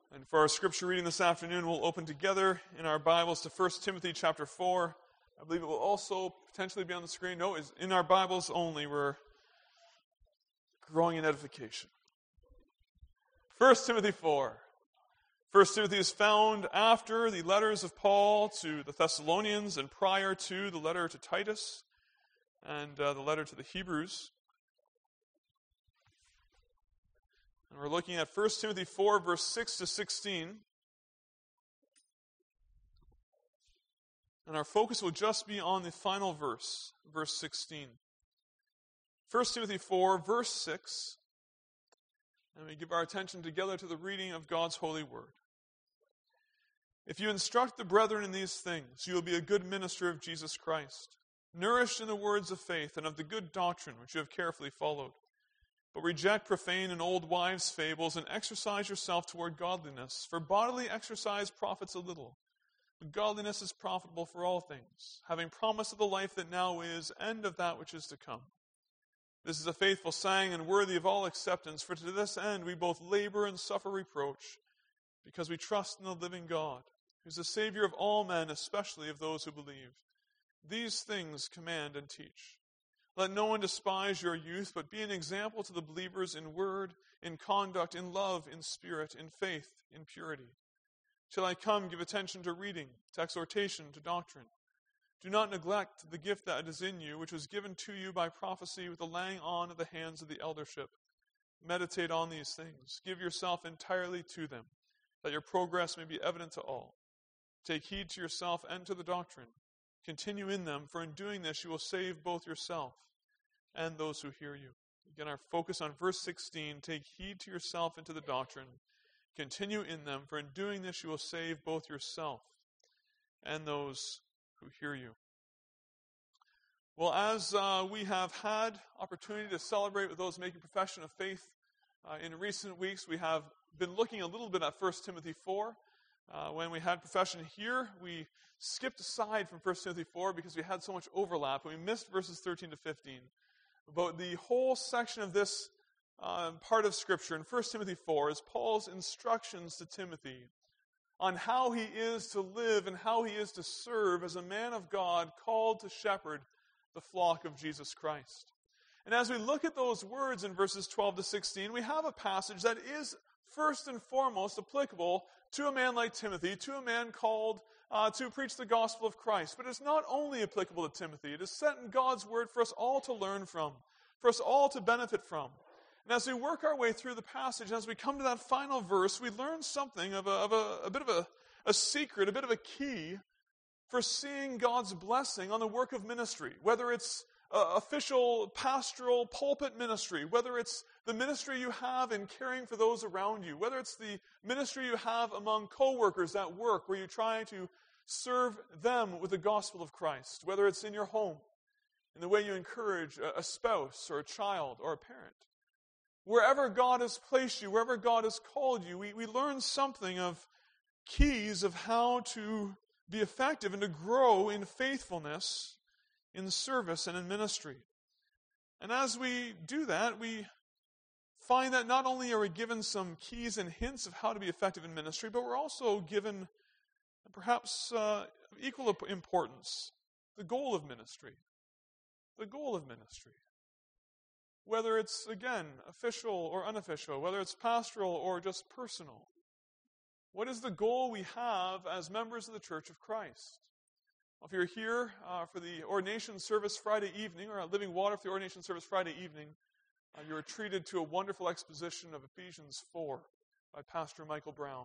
And for our scripture reading this afternoon, we'll open together in our Bibles to 1 Timothy chapter 4. I believe it will also potentially be on the screen. No, it's in our Bibles only. We're growing in edification. 1 Timothy 4. 1 Timothy is found after the letters of Paul to the Thessalonians and prior to the letter to Titus and the letter to the Hebrews. And we're looking at 1 Timothy 4, verse 6 to 16. And our focus will just be on the final verse, verse 16. 1 Timothy 4, verse 6. And we give our attention together to the reading of God's holy word. If you instruct the brethren in these things, you will be a good minister of Jesus Christ, nourished in the words of faith and of the good doctrine which you have carefully followed. But reject profane and old wives' fables, and exercise yourself toward godliness. For bodily exercise profits a little, but godliness is profitable for all things, having promise of the life that now is, and of that which is to come. This is a faithful saying, and worthy of all acceptance, for to this end we both labor and suffer reproach, because we trust in the living God, who is the Savior of all men, especially of those who believe. These things command and teach. Let no one despise your youth, but be an example to the believers in word, in conduct, in love, in spirit, in faith, in purity. Till I come, give attention to reading, to exhortation, to doctrine. Do not neglect the gift that is in you, which was given to you by prophecy with the laying on of the hands of the eldership. Meditate on these things. Give yourself entirely to them, that your progress may be evident to all. Take heed to yourself and to the doctrine. Continue in them, for in doing this you will save both yourself and those who hear you. Again, our focus on verse 16, take heed to yourself and to the doctrine. Continue in them, for in doing this you will save both yourself and those who hear you. Well, as we have had opportunity to celebrate with those making profession of faith in recent weeks, we have been looking a little bit at 1 Timothy 4. When we had profession here, we skipped aside from 1 Timothy 4 because we had so much overlap, and we missed verses 13 to 15. But the whole section of this part of Scripture in 1 Timothy 4 is Paul's instructions to Timothy on how he is to live and how he is to serve as a man of God called to shepherd the flock of Jesus Christ. And as we look at those words in verses 12 to 16, we have a passage that is first and foremost applicable to a man like Timothy, to a man called to preach the gospel of Christ. But it's not only applicable to Timothy. It is set in God's word for us all to learn from, for us all to benefit from. And as we work our way through the passage, as we come to that final verse, we learn something of a bit of a secret, a bit of a key for seeing God's blessing on the work of ministry, whether it's official pastoral pulpit ministry, whether it's the ministry you have in caring for those around you, whether it's the ministry you have among co-workers at work where you try to serve them with the gospel of Christ, whether it's in your home, in the way you encourage a spouse or a child or a parent. Wherever God has placed you, wherever God has called you, we learn something of keys of how to be effective and to grow in faithfulness in service and in ministry. And as we do that, we find that not only are we given some keys and hints of how to be effective in ministry, but we're also given, perhaps equal importance, the goal of ministry. The goal of ministry. Whether it's, again, official or unofficial, whether it's pastoral or just personal. What is the goal we have as members of the Church of Christ? If you're here for the ordination service Friday evening, or at Living Water for the ordination service Friday evening, you were treated to a wonderful exposition of Ephesians 4 by Pastor Michael Brown.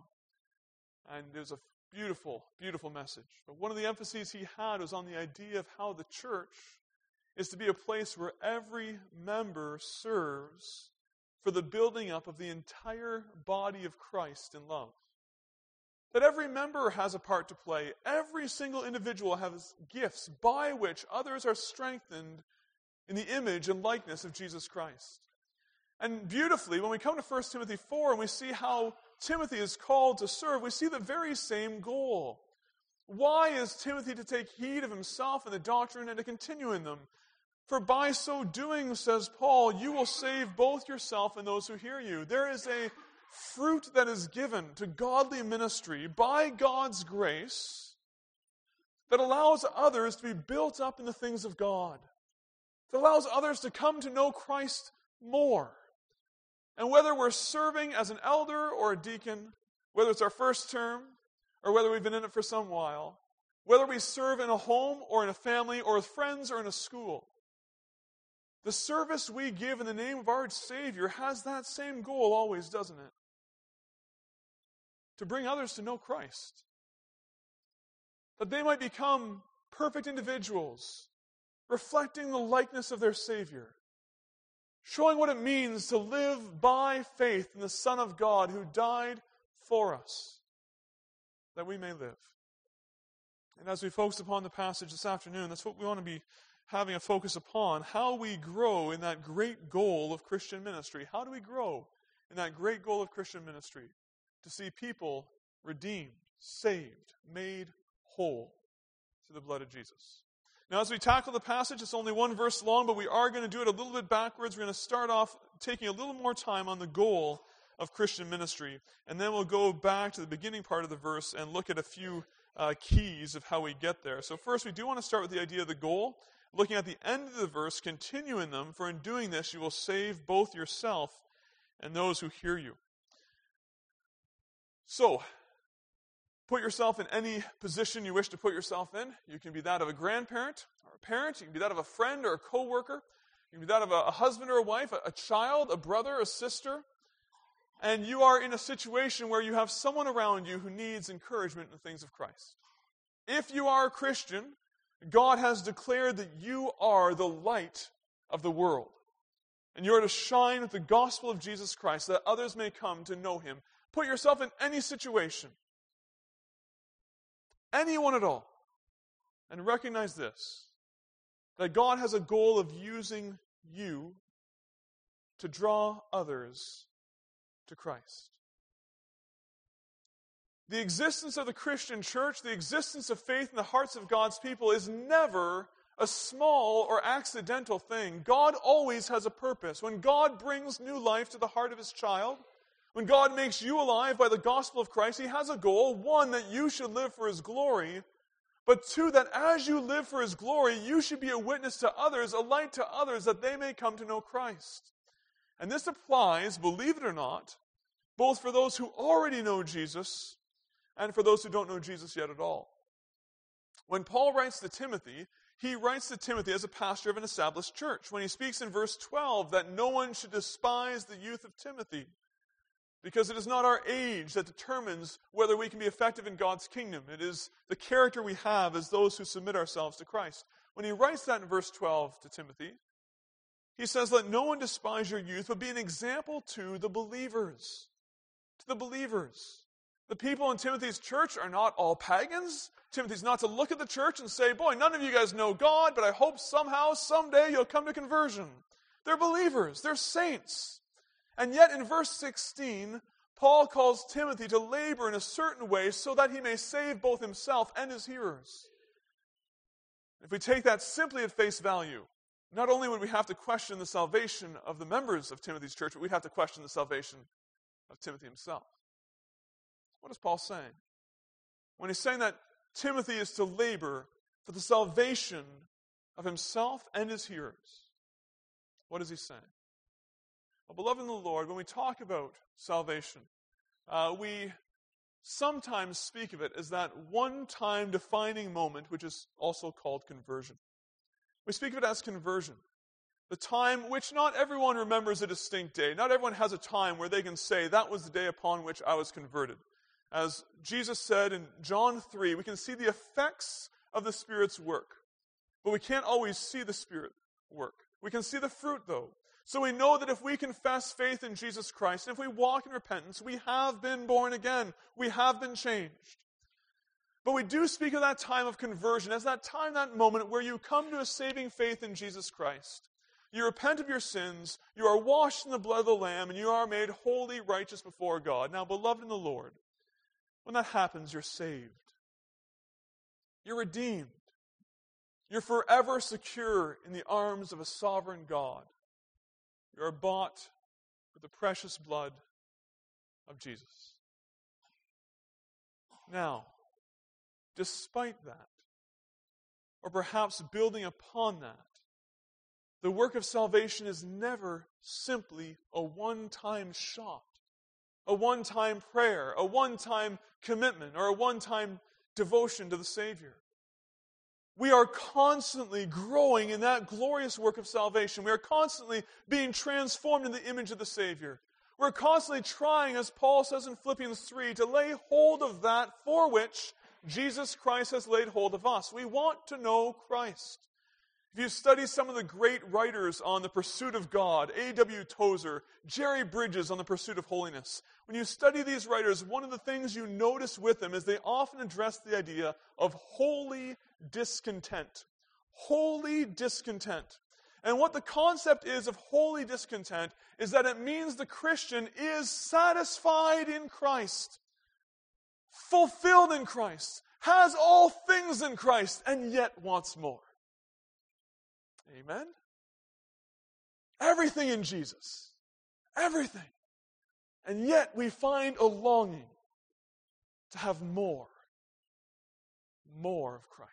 And it was a beautiful, beautiful message. But one of the emphases he had was on the idea of how the church is to be a place where every member serves for the building up of the entire body of Christ in love. That every member has a part to play. Every single individual has gifts by which others are strengthened in the image and likeness of Jesus Christ. And beautifully, when we come to 1 Timothy 4 and we see how Timothy is called to serve, we see the very same goal. Why is Timothy to take heed of himself and the doctrine and to continue in them? For by so doing, says Paul, you will save both yourself and those who hear you. There is a fruit that is given to godly ministry by God's grace that allows others to be built up in the things of God, that allows others to come to know Christ more. And whether we're serving as an elder or a deacon, whether it's our first term or whether we've been in it for some while, whether we serve in a home or in a family or with friends or in a school, the service we give in the name of our Savior has that same goal always, doesn't it? To bring others to know Christ. That they might become perfect individuals, reflecting the likeness of their Savior, showing what it means to live by faith in the Son of God who died for us, that we may live. And as we focus upon the passage this afternoon, that's what we want to be having a focus upon, how we grow in that great goal of Christian ministry. How do we grow in that great goal of Christian ministry? To see people redeemed, saved, made whole through the blood of Jesus. Now, as we tackle the passage, it's only one verse long, but we are going to do it a little bit backwards. We're going to start off taking a little more time on the goal of Christian ministry, and then we'll go back to the beginning part of the verse and look at a few keys of how we get there. So first, we do want to start with the idea of the goal, looking at the end of the verse, continue in them, for in doing this you will save both yourself and those who hear you. So, put yourself in any position you wish to put yourself in. You can be that of a grandparent or a parent. You can be that of a friend or a coworker. You can be that of a husband or a wife, a child, a brother, a sister. And you are in a situation where you have someone around you who needs encouragement in the things of Christ. If you are a Christian, God has declared that you are the light of the world. And you are to shine with the gospel of Jesus Christ that others may come to know Him. Put yourself in any situation. Anyone at all. And recognize this, that God has a goal of using you to draw others to Christ. The existence of the Christian church, the existence of faith in the hearts of God's people is never a small or accidental thing. God always has a purpose. When God brings new life to the heart of His child, when God makes you alive by the gospel of Christ, He has a goal. One, that you should live for His glory. But two, that as you live for His glory, you should be a witness to others, a light to others, that they may come to know Christ. And this applies, believe it or not, both for those who already know Jesus and for those who don't know Jesus yet at all. When Paul writes to Timothy, he writes to Timothy as a pastor of an established church. When he speaks in verse 12 that no one should despise the youth of Timothy, because it is not our age that determines whether we can be effective in God's kingdom. It is the character we have as those who submit ourselves to Christ. When he writes that in verse 12 to Timothy, he says, let no one despise your youth, but be an example to the believers. To the believers. The people in Timothy's church are not all pagans. Timothy's not to look at the church and say, boy, none of you guys know God, but I hope somehow, someday you'll come to conversion. They're believers. They're saints. And yet in verse 16, Paul calls Timothy to labor in a certain way so that he may save both himself and his hearers. If we take that simply at face value, not only would we have to question the salvation of the members of Timothy's church, but we'd have to question the salvation of Timothy himself. What is Paul saying? When he's saying that Timothy is to labor for the salvation of himself and his hearers, what is he saying? Well, beloved in the Lord, when we talk about salvation, we sometimes speak of it as that one-time defining moment, which is also called conversion. We speak of it as conversion. The time which not everyone remembers a distinct day. Not everyone has a time where they can say, that was the day upon which I was converted. As Jesus said in John 3, we can see the effects of the Spirit's work. But we can't always see the Spirit work. We can see the fruit, though. So we know that if we confess faith in Jesus Christ, and if we walk in repentance, we have been born again. We have been changed. But we do speak of that time of conversion as that time, that moment where you come to a saving faith in Jesus Christ. You repent of your sins, you are washed in the blood of the Lamb, and you are made holy, righteous before God. Now, beloved in the Lord, when that happens, you're saved. You're redeemed. You're forever secure in the arms of a sovereign God. You are bought with the precious blood of Jesus. Now, despite that, or perhaps building upon that, the work of salvation is never simply a one-time shot, a one-time prayer, a one-time commitment, or a one-time devotion to the Savior. We are constantly growing in that glorious work of salvation. We are constantly being transformed in the image of the Savior. We're constantly trying, as Paul says in Philippians 3, to lay hold of that for which Jesus Christ has laid hold of us. We want to know Christ. If you study some of the great writers on the pursuit of God, A.W. Tozer, Jerry Bridges on the pursuit of holiness, when you study these writers, one of the things you notice with them is they often address the idea of holy discontent. Holy discontent. And what the concept is of holy discontent is that it means the Christian is satisfied in Christ, fulfilled in Christ, has all things in Christ, and yet wants more. Amen? Everything in Jesus. Everything. And yet we find a longing to have more. More of Christ.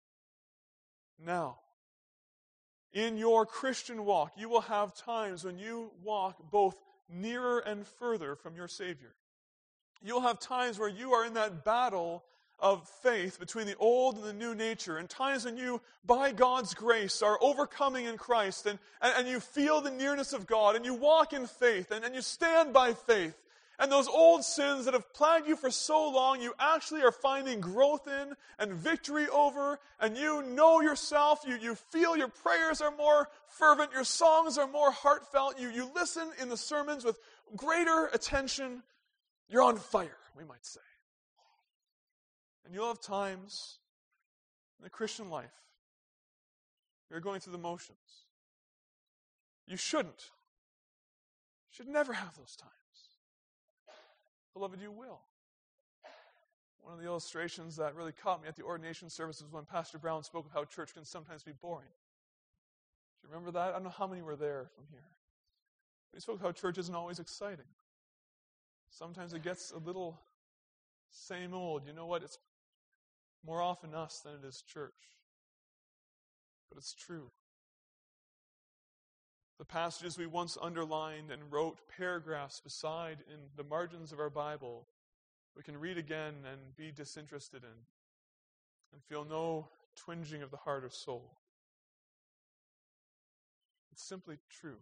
Now, in your Christian walk, you will have times when you walk both nearer and further from your Savior. You'll have times where you are in that battle of faith between the old and the new nature, and times when you, by God's grace, are overcoming in Christ, and you feel the nearness of God, and you walk in faith, and you stand by faith. And those old sins that have plagued you for so long, you actually are finding growth in and victory over, and you know yourself, you feel your prayers are more fervent, your songs are more heartfelt, you listen in the sermons with greater attention. You're on fire, we might say. And you'll have times in the Christian life you're going through the motions. You shouldn't. You should never have those times. Beloved, you will. One of the illustrations that really caught me at the ordination service was when Pastor Brown spoke of how church can sometimes be boring. Do you remember that? I don't know how many were there from here. But he spoke of how church isn't always exciting. Sometimes it gets a little same old. You know what? It's more often us than it is church. But it's true. The passages we once underlined and wrote paragraphs beside in the margins of our Bible, we can read again and be disinterested in, and feel no twinging of the heart or soul. It's simply true.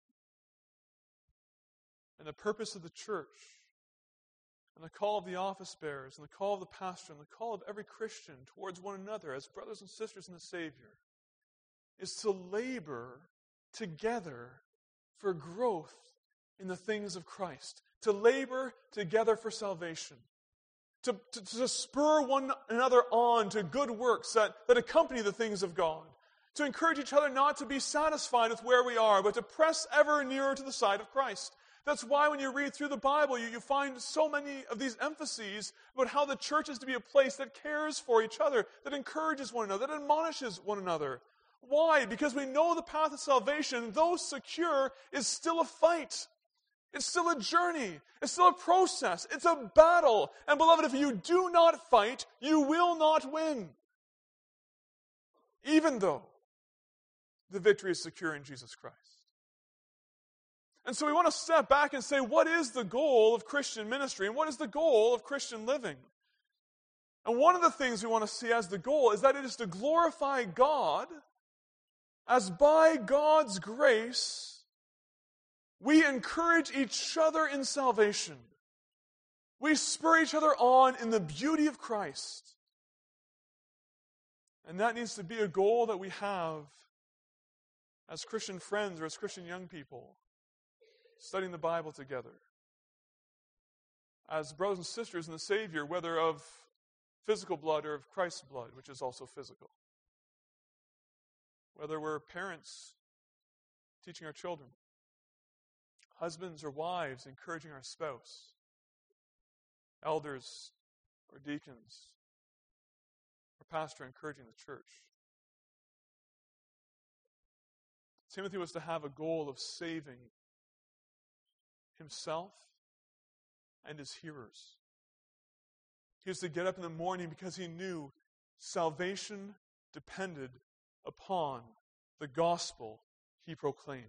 And the purpose of the church, and the call of the office bearers, and the call of the pastor, and the call of every Christian towards one another as brothers and sisters in the Savior, is to labor together for growth in the things of Christ, to labor together for salvation, to spur one another on to good works that accompany the things of God, to encourage each other not to be satisfied with where we are, but to press ever nearer to the side of Christ. That's why when you read through the Bible, you find so many of these emphases about how the church is to be a place that cares for each other, that encourages one another, that admonishes one another. Why? Because we know the path of salvation, though secure, is still a fight. It's still a journey. It's still a process. It's a battle. And beloved, if you do not fight, you will not win. Even though the victory is secure in Jesus Christ. And so we want to step back and say, what is the goal of Christian ministry? And what is the goal of Christian living? And one of the things we want to see as the goal is that it is to glorify God, as by God's grace, we encourage each other in salvation. We spur each other on in the beauty of Christ. And that needs to be a goal that we have as Christian friends or as Christian young people, studying the Bible together. As brothers and sisters in the Savior, whether of physical blood or of Christ's blood, which is also physical. Whether we're parents teaching our children, husbands or wives encouraging our spouse, elders or deacons, or pastor encouraging the church. Timothy was to have a goal of saving himself and his hearers. He was to get up in the morning because he knew salvation depended upon the gospel he proclaimed.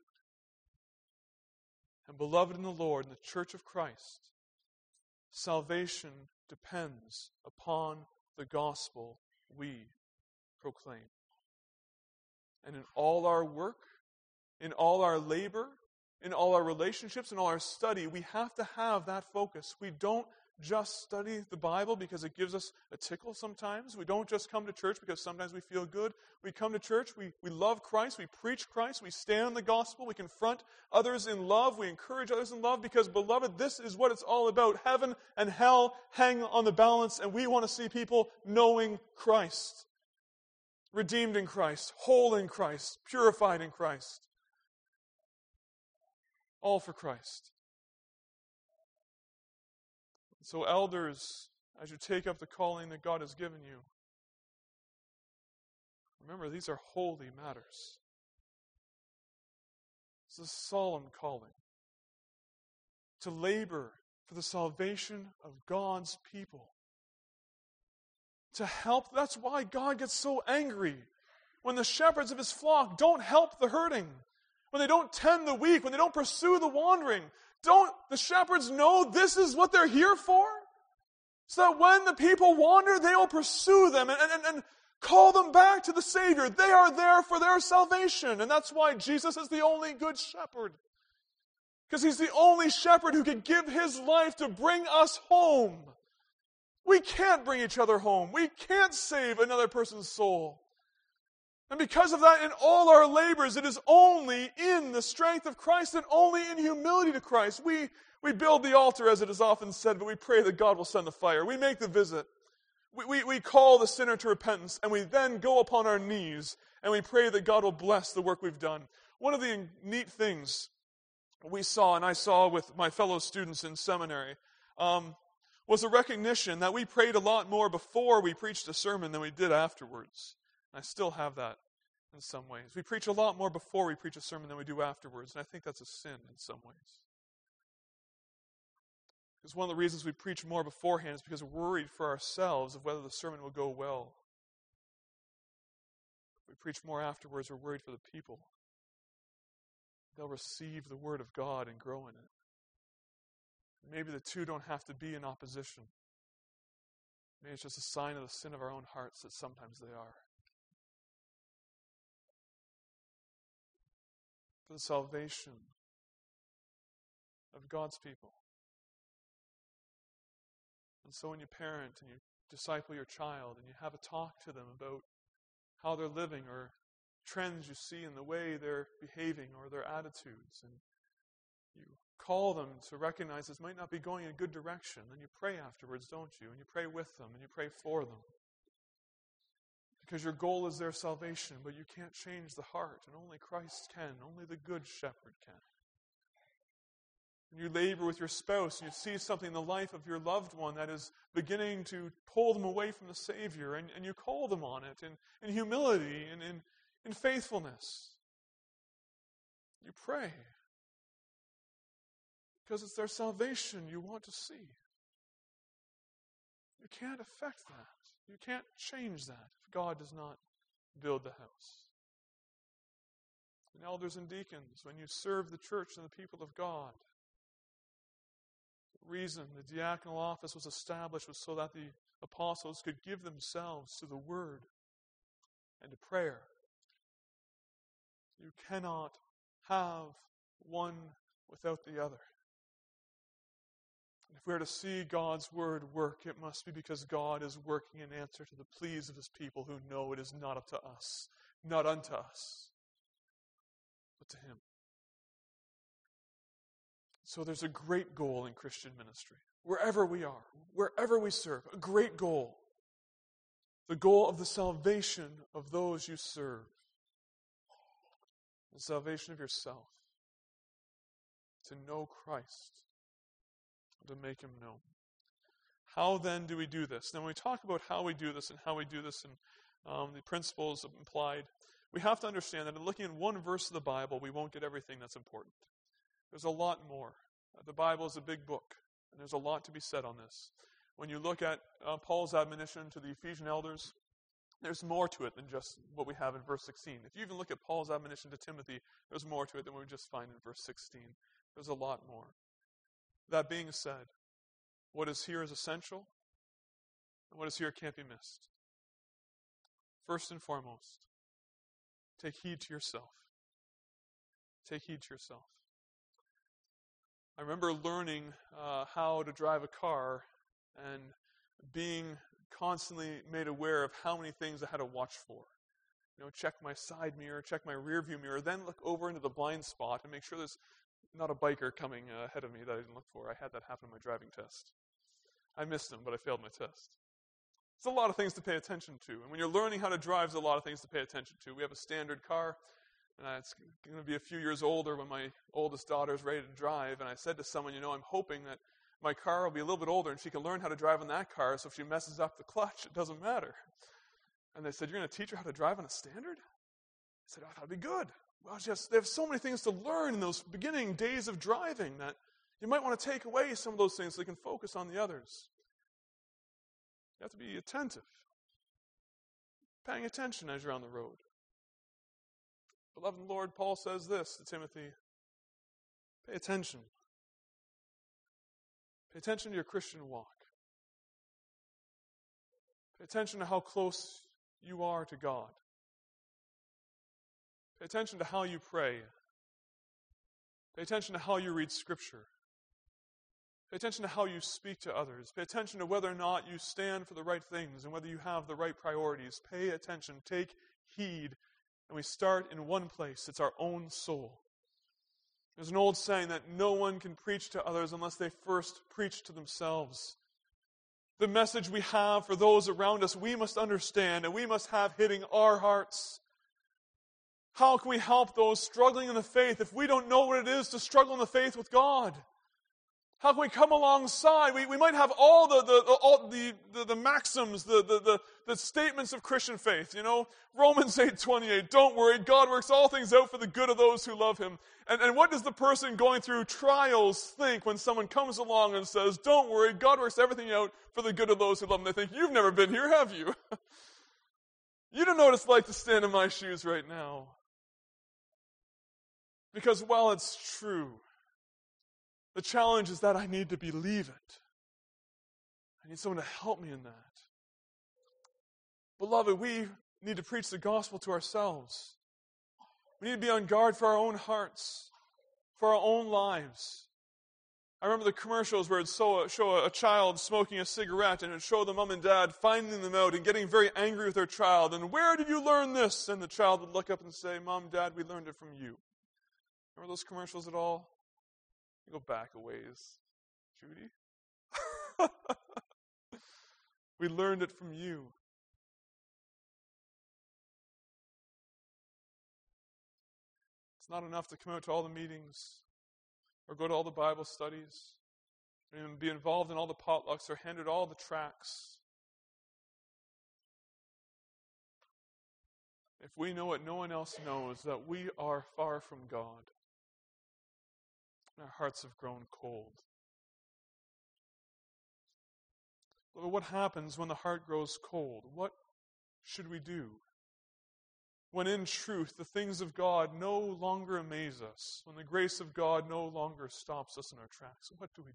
And beloved in the Lord, in the church of Christ, salvation depends upon the gospel we proclaim. And in all our work, in all our labor, in all our relationships, in all our study, we have to have that focus. We don't just study the Bible because it gives us a tickle sometimes. We don't just come to church because sometimes we feel good. We come to church, we love Christ, we preach Christ, we stand on the gospel, we confront others in love, we encourage others in love because, beloved, this is what it's all about. Heaven and hell hang on the balance, and we want to see people knowing Christ, redeemed in Christ, whole in Christ, purified in Christ. All for Christ. So elders, as you take up the calling that God has given you, remember these are holy matters. It's a solemn calling to labor for the salvation of God's people. To help, that's why God gets so angry when the shepherds of his flock don't help the hurting, when they don't tend the weak, when they don't pursue the wandering. Don't the shepherds know this is what they're here for? So that when the people wander, they will pursue them and call them back to the Savior. They are there for their salvation. And that's why Jesus is the only good shepherd. Because he's the only shepherd who can give his life to bring us home. We can't bring each other home. We can't save another person's soul. And because of that, in all our labors, it is only in the strength of Christ and only in humility to Christ. We build the altar, as it is often said, but we pray that God will send the fire. We make the visit. We call the sinner to repentance, and we then go upon our knees, and we pray that God will bless the work we've done. One of the neat things we saw, and I saw with my fellow students in seminary, was a recognition that we prayed a lot more before we preached a sermon than we did afterwards. I still have that in some ways. We preach a lot more before we preach a sermon than we do afterwards, and I think that's a sin in some ways. Because one of the reasons we preach more beforehand is because we're worried for ourselves of whether the sermon will go well. If we preach more afterwards, we're worried for the people. They'll receive the Word of God and grow in it. Maybe the two don't have to be in opposition. Maybe it's just a sign of the sin of our own hearts that sometimes they are. For the salvation of God's people. And so when you parent and you disciple your child and you have a talk to them about how they're living or trends you see in the way they're behaving or their attitudes, and you call them to recognize this might not be going in a good direction, then you pray afterwards, don't you? And you pray with them and you pray for them. Because your goal is their salvation, but you can't change the heart, and only Christ can. Only the good shepherd can. And you labor with your spouse, and you see something in the life of your loved one that is beginning to pull them away from the Savior, and you call them on it in humility and in faithfulness. You pray. Because it's their salvation you want to see. You can't affect that. You can't change that if God does not build the house. And elders and deacons, when you serve the church and the people of God, the reason the diaconal office was established was so that the apostles could give themselves to the Word and to prayer. You cannot have one without the other. If we are to see God's Word work, it must be because God is working in answer to the pleas of His people who know it is not up to us, not unto us, but to Him. So there's a great goal in Christian ministry. Wherever we are, wherever we serve, a great goal. The goal of the salvation of those you serve. The salvation of yourself. To know Christ. To make Him known. How then do we do this? Now when we talk about how we do this and the principles implied, we have to understand that in looking at one verse of the Bible, we won't get everything that's important. There's a lot more. The Bible is a big book. And there's a lot to be said on this. When you look at Paul's admonition to the Ephesian elders, there's more to it than just what we have in verse 16. If you even look at Paul's admonition to Timothy, there's more to it than we just find in verse 16. There's a lot more. That being said, what is here is essential, and what is here can't be missed. First and foremost, take heed to yourself. Take heed to yourself. I remember learning how to drive a car and being constantly made aware of how many things I had to watch for. Check my side mirror, check my rear view mirror, then look over into the blind spot and make sure there's not a biker coming ahead of me that I didn't look for. I had that happen in my driving test. I missed them, but I failed my test. It's a lot of things to pay attention to. And when you're learning how to drive, there's a lot of things to pay attention to. We have a standard car, and it's going to be a few years older when my oldest daughter's ready to drive. And I said to someone, I'm hoping that my car will be a little bit older and she can learn how to drive in that car, so if she messes up the clutch, it doesn't matter. And they said, you're going to teach her how to drive on a standard? I said, that'd be good. Well, they have so many things to learn in those beginning days of driving that you might want to take away some of those things so they can focus on the others. You have to be attentive, paying attention as you're on the road. Beloved Lord, Paul says this to Timothy, pay attention. Pay attention to your Christian walk. Pay attention to how close you are to God. Pay attention to how you pray. Pay attention to how you read Scripture. Pay attention to how you speak to others. Pay attention to whether or not you stand for the right things and whether you have the right priorities. Pay attention. Take heed. And we start in one place. It's our own soul. There's an old saying that no one can preach to others unless they first preach to themselves. The message we have for those around us, we must understand and we must have hitting our hearts. How can we help those struggling in the faith if we don't know what it is to struggle in the faith with God? How can we come alongside? We might have all the maxims, the statements of Christian faith. Romans 8:28. Don't worry, God works all things out for the good of those who love Him. And what does the person going through trials think when someone comes along and says, don't worry, God works everything out for the good of those who love Him? They think, you've never been here, have you? You don't know what it's like to stand in my shoes right now. Because while it's true, the challenge is that I need to believe it. I need someone to help me in that. Beloved, we need to preach the gospel to ourselves. We need to be on guard for our own hearts, for our own lives. I remember the commercials where it would show a child smoking a cigarette, and it would show the mom and dad finding them out and getting very angry with their child. And where did you learn this? And the child would look up and say, Mom, Dad, we learned it from you. Remember those commercials at all? You go back a ways. Judy? We learned it from you. It's not enough to come out to all the meetings or go to all the Bible studies or even be involved in all the potlucks or handed all the tracts. If we know what no one else knows, that we are far from God, and our hearts have grown cold. But what happens when the heart grows cold? What should we do? When in truth the things of God no longer amaze us, when the grace of God no longer stops us in our tracks, what do we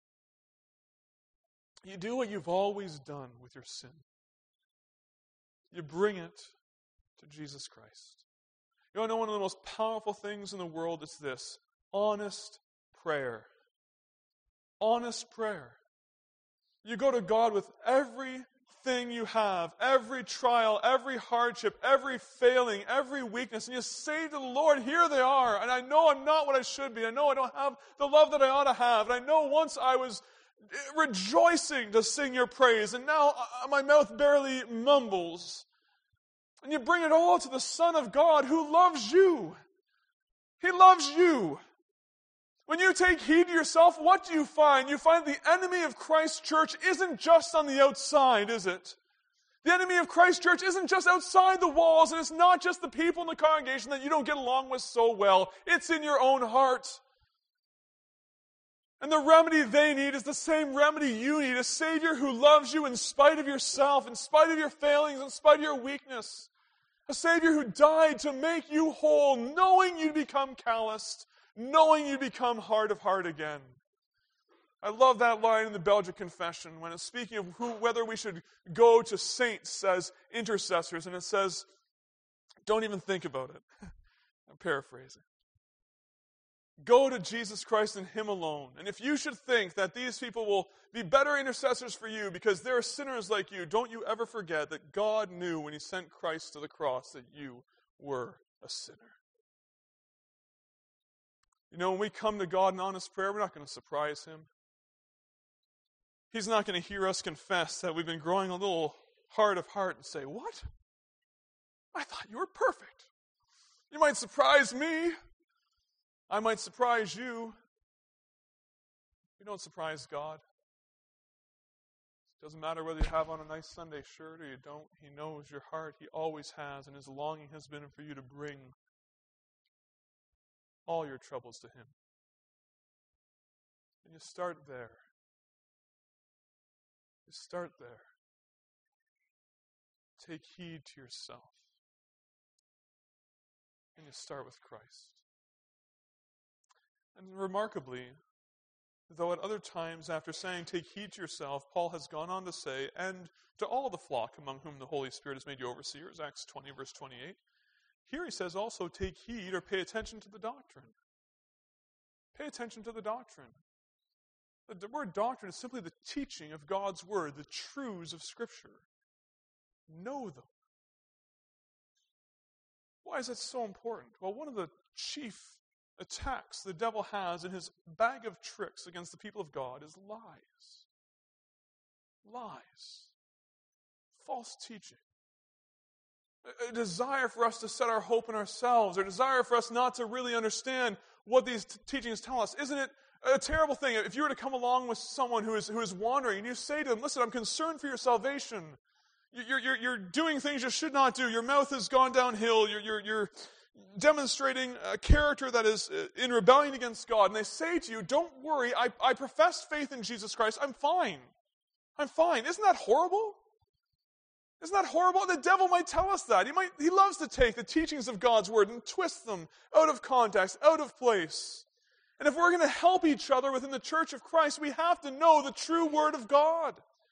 do? You do what you've always done with your sin. You bring it to Jesus Christ. You know one of the most powerful things in the world is this: honest prayer. Honest prayer. You go to God with everything you have, every trial, every hardship, every failing, every weakness, and you say to the Lord, here they are, and I know I'm not what I should be. I know I don't have the love that I ought to have, and I know once I was rejoicing to sing your praise, and now my mouth barely mumbles. And you bring it all to the Son of God who loves you. He loves you. When you take heed to yourself, what do you find? You find the enemy of Christ's church isn't just on the outside, is it? The enemy of Christ's church isn't just outside the walls, and it's not just the people in the congregation that you don't get along with so well. It's in your own heart. And the remedy they need is the same remedy you need. A Savior who loves you in spite of yourself, in spite of your failings, in spite of your weakness. A Savior who died to make you whole, knowing you'd become calloused, knowing you'd become hard of heart again. I love that line in the Belgic Confession when it's speaking of whether we should go to saints as intercessors. And it says, don't even think about it. I'm paraphrasing. Go to Jesus Christ and Him alone. And if you should think that these people will be better intercessors for you because they're sinners like you, don't you ever forget that God knew when He sent Christ to the cross that you were a sinner. You know, when we come to God in honest prayer, we're not going to surprise Him. He's not going to hear us confess that we've been growing a little hard of heart and say, "What? I thought you were perfect." You might surprise me. I might surprise you. You don't surprise God. It doesn't matter whether you have on a nice Sunday shirt or you don't. He knows your heart. He always has, and His longing has been for you to bring all your troubles to Him. And you start there. You start there. Take heed to yourself. And you start with Christ. And remarkably, though at other times after saying, take heed to yourself, Paul has gone on to say, and to all the flock among whom the Holy Spirit has made you overseers, Acts 20, verse 28. Here he says also, take heed or pay attention to the doctrine. Pay attention to the doctrine. The word doctrine is simply the teaching of God's Word, the truths of Scripture. Know them. Why is that so important? Well, one of the chief attacks the devil has in his bag of tricks against the people of God is lies. Lies. False teaching. A desire for us to set our hope in ourselves, or a desire for us not to really understand what these teachings tell us. Isn't it a terrible thing if you were to come along with someone who is wandering and you say to them, listen, I'm concerned for your salvation. You're doing things you should not do. Your mouth has gone downhill. You're demonstrating a character that is in rebellion against God. And they say to you, don't worry, I profess faith in Jesus Christ. I'm fine. I'm fine. Isn't that horrible? Isn't that horrible? The devil might tell us that. He loves to take the teachings of God's Word and twist them out of context, out of place. And if we're going to help each other within the church of Christ, we have to know the true Word of God.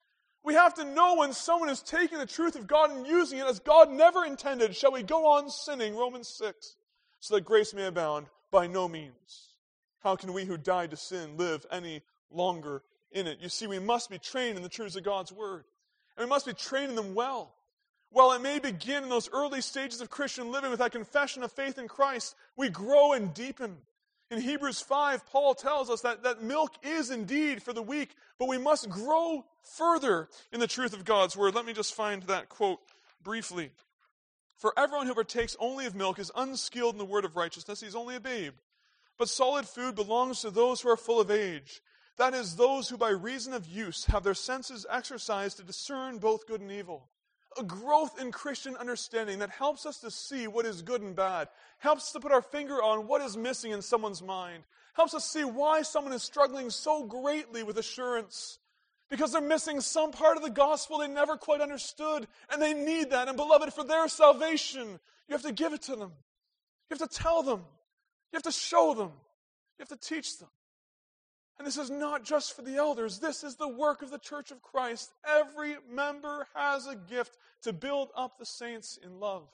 We have to know when someone is taking the truth of God and using it as God never intended. Shall we go on sinning? Romans 6. So that grace may abound? By no means. How can we who died to sin live any longer in it? You see, we must be trained in the truths of God's Word. And we must be trained in them well. While it may begin in those early stages of Christian living with that confession of faith in Christ, we grow and deepen. In Hebrews 5, Paul tells us that milk is indeed for the weak, but we must grow further in the truth of God's Word. Let me just find that quote briefly. For everyone who partakes only of milk is unskilled in the word of righteousness. He's only a babe. But solid food belongs to those who are full of age. That is, those who by reason of use have their senses exercised to discern both good and evil. A growth in Christian understanding that helps us to see what is good and bad, helps us to put our finger on what is missing in someone's mind, helps us see why someone is struggling so greatly with assurance. Because they're missing some part of the gospel they never quite understood, and they need that. And beloved, for their salvation, you have to give it to them. You have to tell them. You have to show them. You have to teach them. And this is not just for the elders. This is the work of the Church of Christ. Every member has a gift to build up the saints in love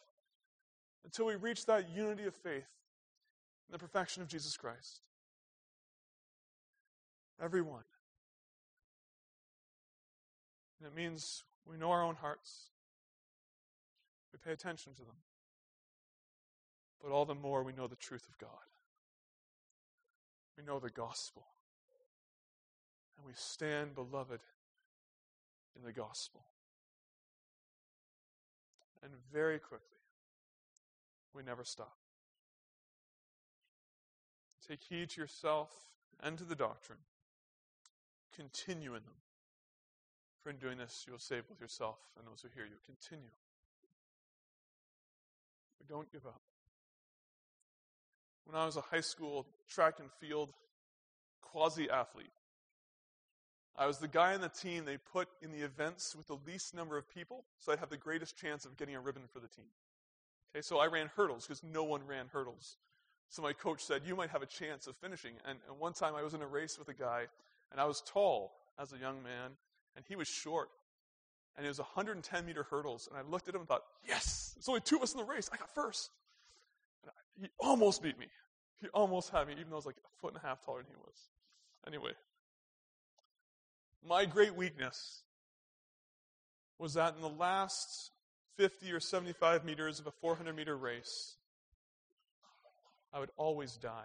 until we reach that unity of faith and the perfection of Jesus Christ. Everyone. And it means we know our own hearts. We pay attention to them. But all the more we know the truth of God. We know the gospel. And we stand, beloved, in the gospel. And very quickly, we never stop. Take heed to yourself and to the doctrine. Continue in them. For in doing this, you will save both yourself and those who hear you. Continue. But don't give up. When I was a high school track and field quasi-athlete. I was the guy on the team they put in the events with the least number of people, so I'd have the greatest chance of getting a ribbon for the team. Okay, so I ran hurdles because no one ran hurdles. So my coach said, you might have a chance of finishing. And one time I was in a race with a guy, and I was tall as a young man, and he was short. And it was 110-meter hurdles, and I looked at him and thought, yes, there's only two of us in the race. I got first. And he almost beat me. He almost had me, even though I was like a foot and a half taller than he was. Anyway, my great weakness was that in the last 50 or 75 meters of a 400-meter race, I would always die.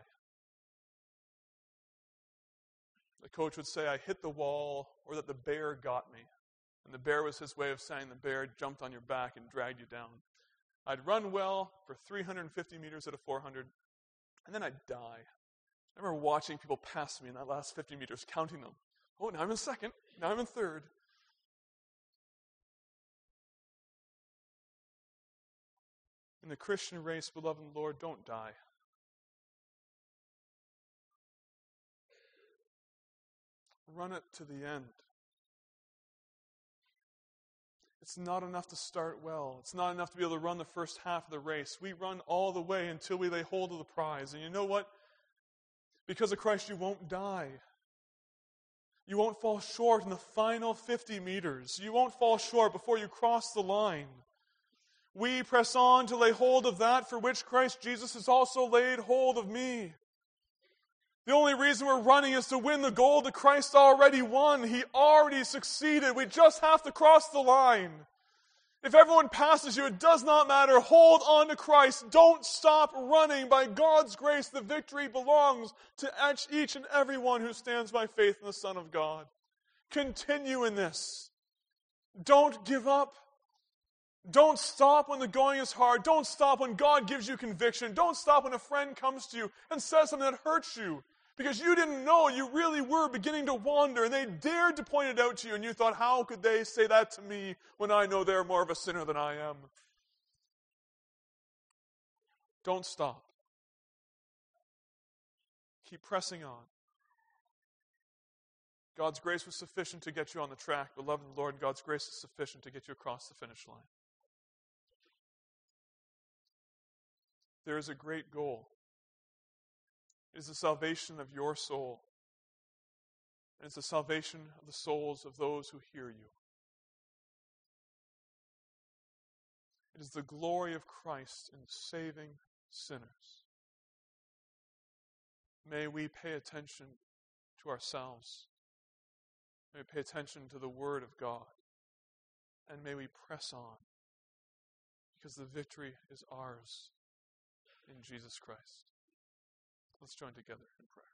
The coach would say I hit the wall or that the bear got me. And the bear was his way of saying the bear jumped on your back and dragged you down. I'd run well for 350 meters at a 400, and then I'd die. I remember watching people pass me in that last 50 meters, counting them. Oh, now I'm in second. Now I'm in third. In the Christian race, beloved in the Lord, don't die. Run it to the end. It's not enough to start well. It's not enough to be able to run the first half of the race. We run all the way until we lay hold of the prize. And you know what? Because of Christ, you won't die. You won't fall short in the final 50 meters. You won't fall short before you cross the line. We press on to lay hold of that for which Christ Jesus has also laid hold of me. The only reason we're running is to win the goal that Christ already won. He already succeeded. We just have to cross the line. If everyone passes you, it does not matter. Hold on to Christ. Don't stop running. By God's grace, the victory belongs to each and every one who stands by faith in the Son of God. Continue in this. Don't give up. Don't stop when the going is hard. Don't stop when God gives you conviction. Don't stop when a friend comes to you and says something that hurts you. Because you didn't know you really were beginning to wander, and they dared to point it out to you, and you thought, how could they say that to me when I know they're more of a sinner than I am? Don't stop. Keep pressing on. God's grace was sufficient to get you on the track. Beloved in the Lord, God's grace is sufficient to get you across the finish line. There is a great goal. It is the salvation of your soul. And it's the salvation of the souls of those who hear you. It is the glory of Christ in saving sinners. May we pay attention to ourselves. May we pay attention to the Word of God. And may we press on, because the victory is ours in Jesus Christ. Let's join together in prayer.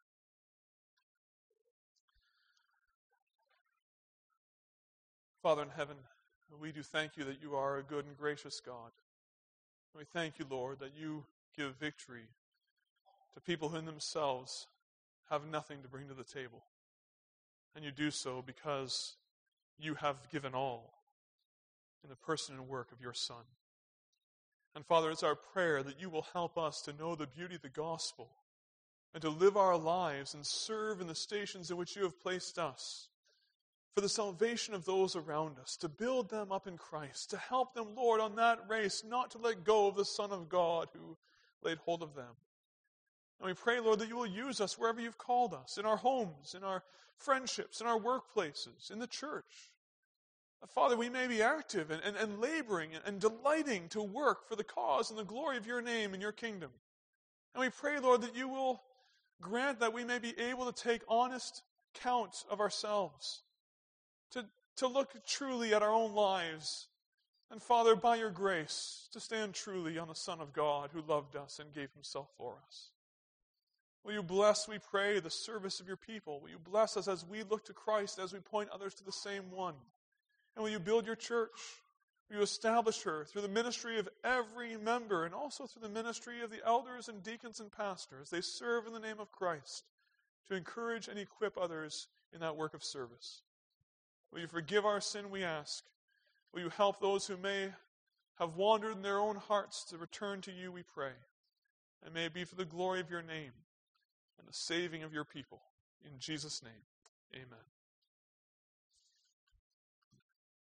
Father in heaven, we do thank you that you are a good and gracious God. We thank you, Lord, that you give victory to people who in themselves have nothing to bring to the table. And you do so because you have given all in the person and work of your Son. And Father, it's our prayer that you will help us to know the beauty of the gospel and to live our lives and serve in the stations in which you have placed us for the salvation of those around us, to build them up in Christ, to help them, Lord, on that race, not to let go of the Son of God who laid hold of them. And we pray, Lord, that you will use us wherever you've called us, in our homes, in our friendships, in our workplaces, in the church. Father, we may be active and laboring and delighting to work for the cause and the glory of your name and your kingdom. And we pray, Lord, that you will grant that we may be able to take honest count of ourselves, to look truly at our own lives, and Father, by your grace, to stand truly on the Son of God who loved us and gave himself for us. Will you bless, we pray, the service of your people? Will you bless us as we look to Christ, as we point others to the same one? And will you build your church? Will you establish her through the ministry of every member and also through the ministry of the elders and deacons and pastors? They serve in the name of Christ to encourage and equip others in that work of service. Will you forgive our sin, we ask? Will you help those who may have wandered in their own hearts to return to you, we pray? And may it be for the glory of your name and the saving of your people. In Jesus' name, amen.